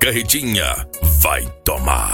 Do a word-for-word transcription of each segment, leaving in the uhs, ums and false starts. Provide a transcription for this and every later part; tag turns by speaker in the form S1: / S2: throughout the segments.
S1: Carretinha vai tomar.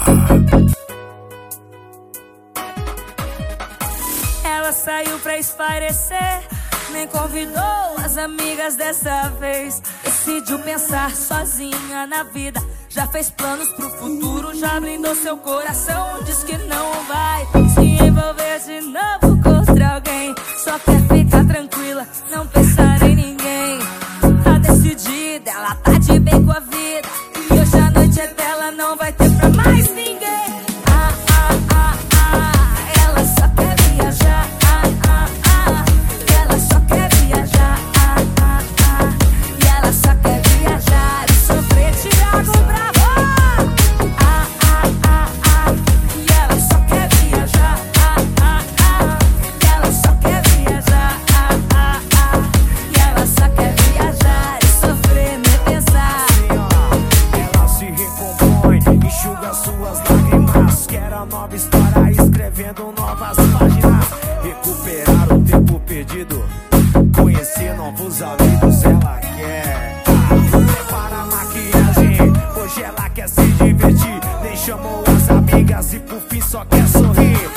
S2: Ela saiu pra espairecer, nem convidou as amigas dessa vez. Decidiu pensar sozinha na vida, já fez planos pro futuro, já blindou seu coração. Diz que não vai se envolver de novo contra alguém. Só quer ficar tranquila, não pensar em ninguém. Tá decidida, ela tá de bem com a vida, e hoje a noite é dela, não vai ter pra mais ninguém. Ah, ah, ah, ah, ela só quer viajar. Ah, ah, ah, ela só quer viajar. Ah, ah, ah, e ela só quer viajar e sofrer. Thiago Bravo. Ah, ah, ah, ah, e ela só quer viajar. Ah, ah, ah, e ela só quer viajar. Ah, ah, ah, e ela só quer viajar e sofrer, nem pensar.
S3: Ela se recompõe, enxuga suas lágrimas. Quer a nova história, escrevendo novas páginas. Recuperar o tempo perdido, conhecer novos amigos. Ela quer prepara a maquiagem, hoje ela quer se divertir. Nem chamou as amigas e por fim só quer sorrir.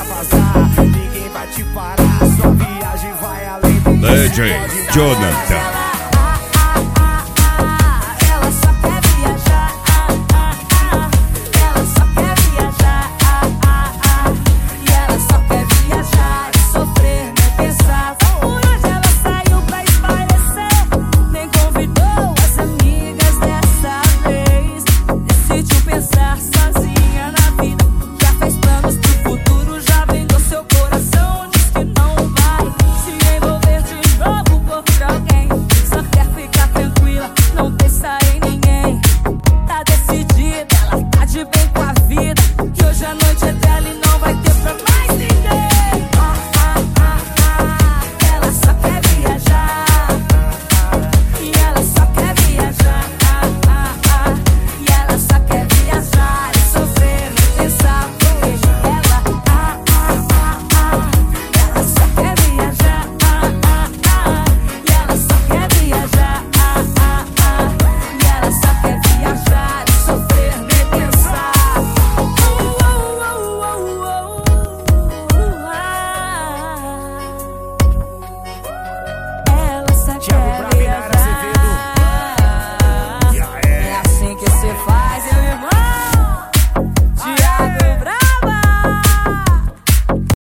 S3: Extravasar, ninguém vai te parar, sua viagem vai além do
S1: D J Jonathan.